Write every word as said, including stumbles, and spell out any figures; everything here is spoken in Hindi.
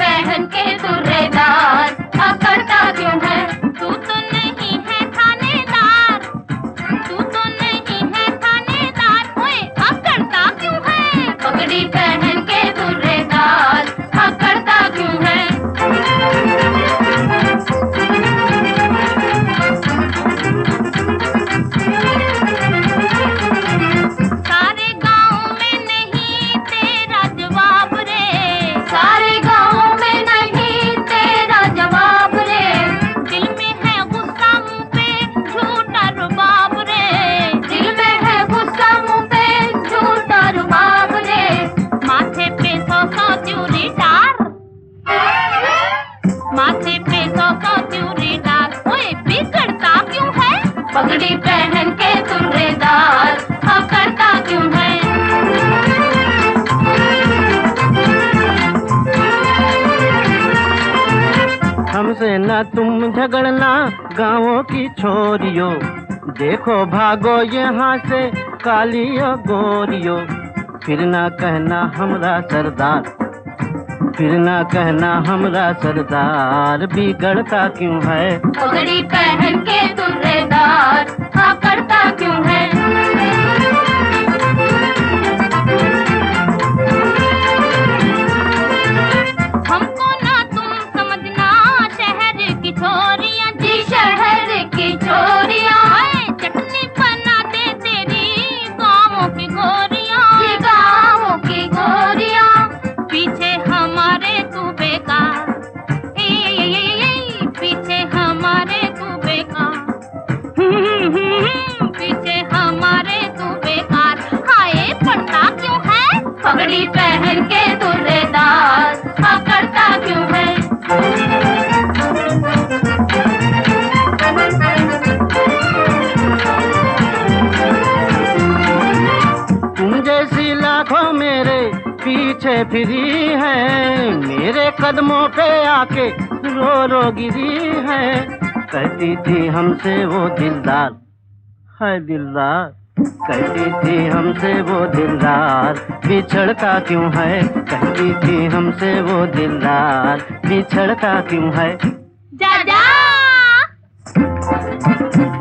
पहन के तुर्रेदार अकड़ता क्यों है? तू तो नहीं है थानेदार, तू तो नहीं है थानेदार, ओए अकड़ता क्यों है? पगड़ी पहन के तुर्रेदार अकड़ता क्यों है? सारे गाँव में नहीं तेरा जवाब रे, सारे गाँव में नहीं तेरा जवाब रे, दिल में है गुस्सा मुँह पे झूठा रुबाब रे, दिल में है गुस्सा मुँह पे झूठा रुबाब रे, माथे पे सौ सौ त्यूरी डार, माथे पे सौ सौ त्यूरी डार, ओए बिगड़ता क्यों है? पगड़ी पहन के तुर्रेदार अकड़ता क्यों है? हमसे न तुम झगड़ना गाँवों की छोरियों, देखो भागो यहाँ से कालियो गोरियो, फिर ना कहना हमरा सरदार, फिर ना कहना हमरा सरदार, बिगड़ता क्यों है? पगड़ी पहन के तुर्रेदार अकड़ता क्यों है? हमको ना तुम समझना शहर की छोरियां, जी शहर की छोरियां, चटनी बना दे तेरी गाँवों की गोरियां, जी गाँवों की गोरियां, पीछे हमारे तू बेकार, ए, ए, ए, ए, ए, पीछे हमारे तू बेकार, पीछे हमारे तू बेकार, हाय पड़ता क्यों है? पगड़ी पहन के तुर्रेदार अकड़ता क्यों है? तुम जैसी लाखों मेरे पीछे फिरी है, मेरे कदमों पे आके रो रो गिरी है, कहती थी हमसे वो दिलदार, है दिलदार, कहती थी हमसे वो दिलदार, बिछड़ता क्यों है? कहती थी हमसे वो दिलदार, बिछड़ता क्यों है? जा जा